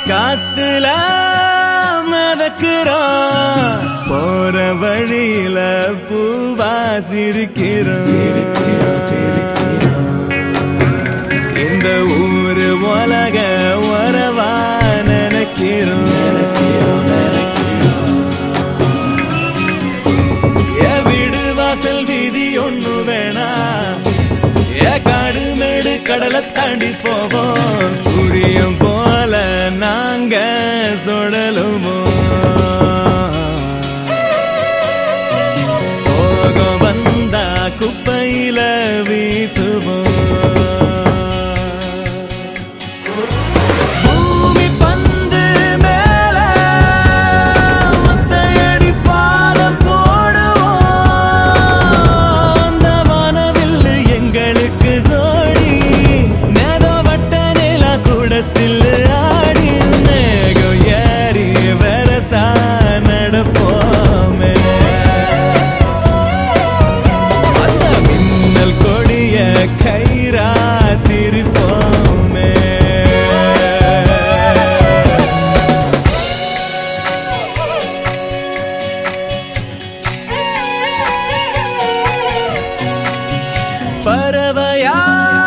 காத்துல மதக்குறோம் போற வழியில பூவா சிரிக்கிறோம் இந்த ஊரு உலக வரவா நினைக்கிறோம் வீடு வாசல் வீதி ஒண்ணு வேணா காடு மேடு கடலை தாண்டி போவோம் சூரியன் போல நாங்க சுடலுமோ சோகம் வந்தா குப்பையில வீசுவோம் சில்லு ஆடி மேகம் ஏறி வரசா நடப்போமே அந்த மின்னல் கொடிய கயிறா திருப்போமே பறவையா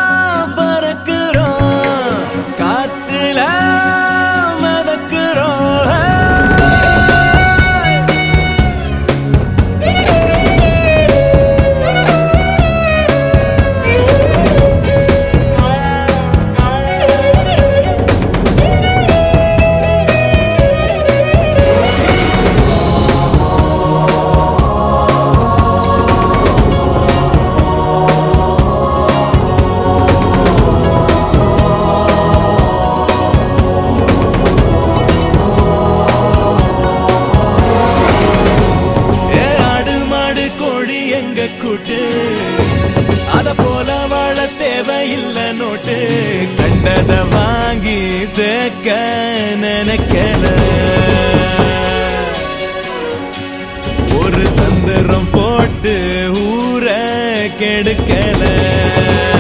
அத போல வாழ தேவையில்லை நோட்டு கண்டத வாங்கி சேர்க்க நினைக்கல ஒரு தந்திரம் போட்டு ஊரை கெடுக்கல